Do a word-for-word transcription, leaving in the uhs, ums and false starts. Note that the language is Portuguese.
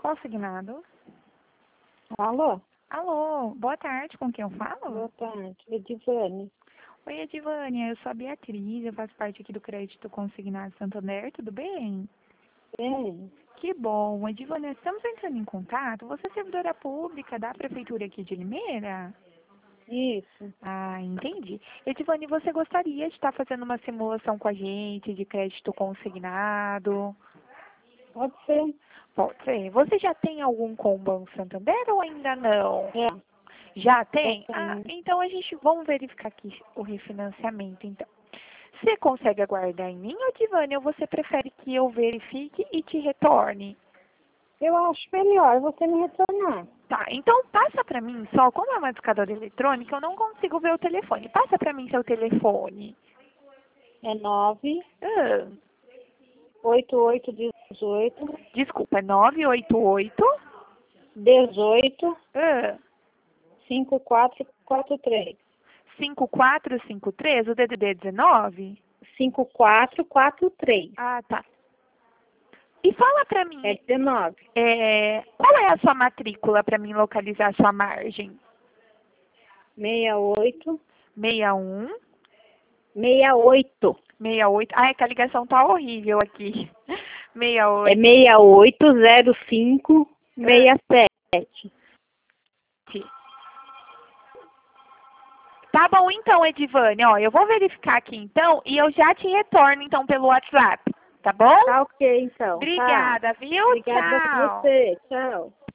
Consignado. Alô? Alô, boa tarde, com quem eu falo? Boa tarde, Edivane. Oi, Edivânia, eu sou a Beatriz, eu faço parte aqui do Crédito Consignado Santander, tudo bem? Bem, Que bom, Edivânia, estamos entrando em contato, você é servidora pública da Prefeitura aqui de Limeira? isso. Ah, entendi. Edivânia, você gostaria de estar fazendo uma simulação com a gente de crédito consignado? Pode ser. Pode ser. Você já tem algum com o Banco Santander ou ainda não? É, Já tem? eu Ah, tenho. então a gente, vamos verificar aqui o refinanciamento, então. Você consegue aguardar em mim, Edivânia, ou você prefere que eu verifique e te retorne? Eu acho melhor você me retornar. Tá, então passa pra mim só, como é uma discadora eletrônica, eu não consigo ver o telefone. Passa pra mim seu telefone. É nove Ah, oito oito dezoito desculpa, é nove oito oito dezoito ah, cinco quatro quatro três. cinco quatro cinco três, o D D D é dezenove? cinco quatro quatro três. Ah, tá. E fala pra mim, É dezenove. é, qual é a sua matrícula pra mim localizar a sua margem? sessenta e oito. sessenta e um, sessenta e oito. sessenta e oito. Ai, que a ligação tá horrível aqui. sessenta e É oito. sessenta e oito zero cinco sessenta e sete. Tá bom então, Edivânia. Ó, eu vou verificar aqui então e eu já te retorno então pelo WhatsApp. Tá bom? Tá ok, então. Tá. Obrigada, viu? Obrigada a Tchau. você. Tchau.